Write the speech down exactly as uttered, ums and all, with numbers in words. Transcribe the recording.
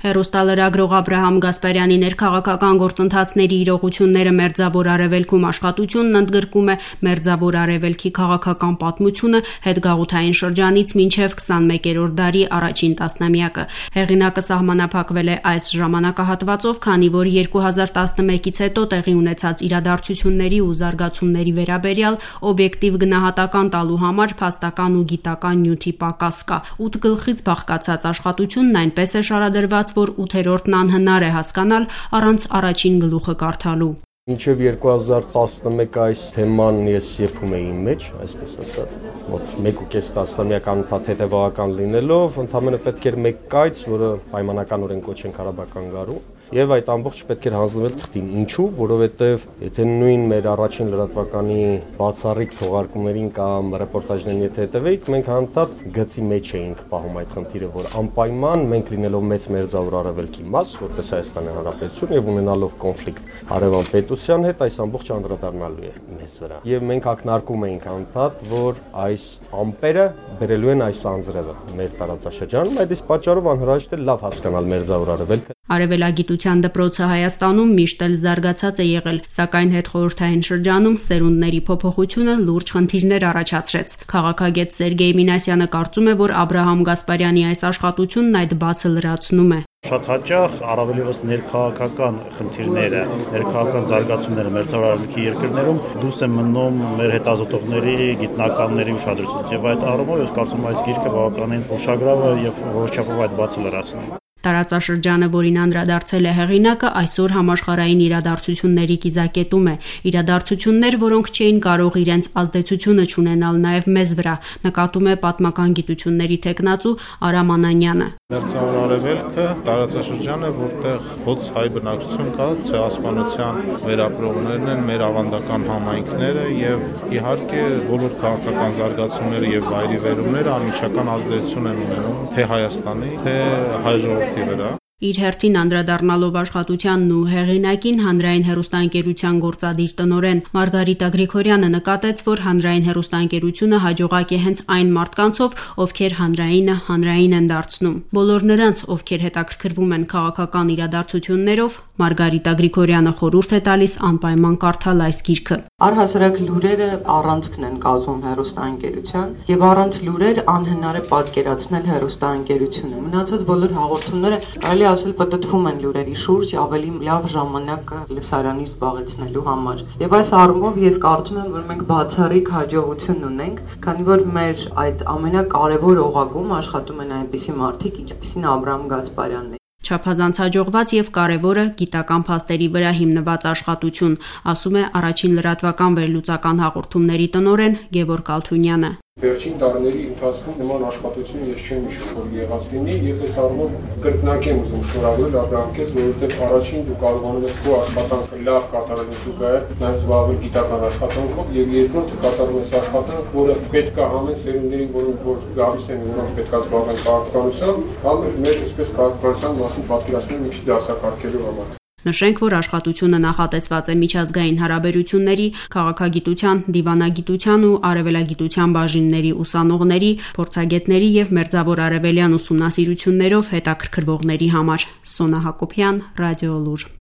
Հեռուստալրագրող Աբրահամ Գասպարյանի ներքաղաքական գործընթացների իրողությունները Մերձավոր Արևելքում աշխատությունն ընդգրկում է Մերձավոր Արևելքի քաղաքական պատմությունը հետգաղութային շրջանից մինչև քսանմեկերորդ դարի առաջին տասնամյակը։ Հեղինակը սահմանափակվել է այս ժամանակահատվածով, քանի որ երկու հազար տասնմեկից հետո տեղի ունեցած իրադարձությունների ու զարգացումների վերաբերյալ օբյեկտիվ գնահատական տալու համար փաստական ու գիտական նյութի պակաս կա։ Ութ գլխից բաղկացած աշխատությունն այնպես է շարադրված, որ ութերորդն անհնար է հասկանալ առանց առաջին գլուխը կարդալու։ Մինչև երկու հազար տասնմեկ այս թեման ես եփում էի իմ մեջ, այսպես ասած, մոտ մեկ ու կես տասնամյակ անընդհատ հետևողական լինելով, ընդհանրապես պետք էր մեկ կայծ, որը պայմանականորեն կոչեն Ղարաբաղական գարու, եւ այդ ամբողջը պետք էր հանձնվել թղթին։ Ինչու՞, որովհետեւ եթե նույն մեր առաջին լրատվականի բացառիկ թողարկումներին կամ ռեպորտաժներին եթե հետևեիք, մենք հանդարտ գծի մեջ էինք պահում այդ խնդիրը, որ անպայման մենք լինելով մեծ Մերձավոր Արևելքի մաս, որպես Հայաստանի Հանրապետություն եւ ունենալով կոնֆլիկտ հարևան պետության հետ, այս ամբողջը անդրադառնալու է մեզ վրա։ Եվ մենք ակնարկում էինք հանդարտ, որ այս ամպերը բերելու են այս անձրևը մեր տարածաշրջանում, այդ իսկ պատճառով անհրաժեշտ է լավ հասկանալ Մերձավոր Արևելքը։ Արևելագիտության դպրոցը Հայաստանում միշտ էլ զարգացած է եղել, սակայն հետխորհրդային շրջանում սերունդների փոփոխությունը լուրջ խնդիրներ առաջացրեց։ Քաղաքագետ Սերգեյ Մինասյանը կարծում է, որ Աբրահամ Գասպարյանի այս աշխատությունն այդ բացը լրացնում է։ Շատ հաճախ առավել ևս ներքաղաքական խնդիրները, ներքաղաքական զարգացումները Մերձավոր Արևելքի երկրներում դուրս են մնում մեր հետազոտողների, գիտնականների ուշադրությունից, եւ այդ առումով ես կարծում եմ այս գիրքը բավականին ուշագրավ է եւ որոշ չափով այդ բացը լրացնում է։ Տարածաշրջանը, որին անդրադարձել է հեղինակը, այսօր համաշխարհային իրադարձությունների կիզակետում է։ Իրադարձություններ, որոնք չէին կարող իրենց ազդեցությունը չունենալ նաև մեզ վրա, նկատում է պատմական գիտությունների թեկնածու Արամ Անանյանը։ Մերձավոր Արևելքը տարածաշրջան է, որտեղ հոց հայ բնակչություն կա, ցեղասպանության վերապրողներն են, մեր ավանդական համայնքները եւ իհարկե բոլոր քաղաքական զարգացումները եւ վայրիվերումները անմիջական ազդեցություն են ունենում թե Հայաստանի, թե հայ ժողովրդի վրա։ Իր հերթին անդրադառնալով աշխատությանն ու հեղինակին հանրային հեռուստաընկերության գործադիր տնօրեն Մարգարիտա Գրիգորյանը նկատեց, որ հանրային հեռուստաընկերությունը հաջողակ է հենց այն մարդկանցով, ովքեր հանրայինը հանրային են դարձնում։ Բոլոր նրանց, ովքեր հետաքրքրվում են քաղաքական իրադարձություններով, Մարգարիտա Գրիգորյանը խորհուրդ է տալիս անպայման կարդալ այս գիրքը։ Առհասարակ լուրերը առանցքն են կազմում հեռուստաընկերության եւ առանց լուրեր անհնար է պատկերացնել հեռուստաընկերությունը։ Մնացած բոլոր հաղորդումները կարելի ասել պտտվում են լուրերի շուրջ ավելի լավ ժամանակ լսարանի զբաղեցնելու համար։ Եվ այս առումով ես կարծում եմ, որ մենք բացառիկ հաջողություն ունենք, քանի որ մեր այդ ամենակարևոր օղակում աշխատում են այնպիսի մարդիկ, ինչպիսին Աբրահամ Գասպարյանն է։ Չափազանց հաջողված եւ կարեւորը գիտական փաստերի վրա հիմնված աշխատություն, ասում է առաջին լրատվական վերլուծական հաղորդումների տնօրեն Գևորգ Ալթունյանը։ Վերջին տարիների ընթացքում նման աշխատություն ես չեմ հիշում, որ եղած լինի, եւ այս առումով կրկնակի եմ ուզում շնորհավորել Աբրահամ քեզ, որովհետեւ առաջին դու կարողանում ես քո աշխատանքը լավ կատարել զուգահեռ նաեւ զբաղվել գիտական աշխատանքով, եւ երկրորդը կատարում ես աշխատանք, որը պետք է ամեն սերունդերին, որոնք որ գալիս են, որոնք պետք է զբաղվեն քաղաքականությամբ, կամ մեր այսպես քաղաքականության մասին պատկերացնում մի քիչ դասակարգելու համար։ Նշենք, որ աշխատությունը նախատեսված է միջազգային հարաբերությունների, քաղաքագիտության, դիվանագիտության ու արևելագիտության բաժինների ուսանողների, փորձագետների եւ մերձավոր արևելյան ուսումնասիրություններով հետաքրքրվողների համար։ Սոնա Հակոբյան, Ռադիոլուր։